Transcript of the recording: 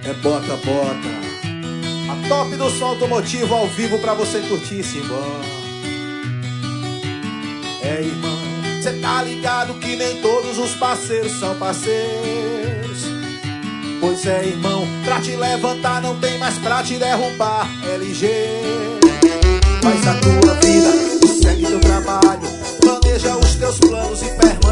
É bota, bota. A top do som automotivo ao vivo pra você curtir, Simbora. É, irmão, cê tá ligado que nem todos os parceiros são parceiros. Pois é, irmão, pra te levantar não tem mais pra te derrubar. LG, faz a tua vida e segue teu trabalho. Planeja os teus planos e permanece.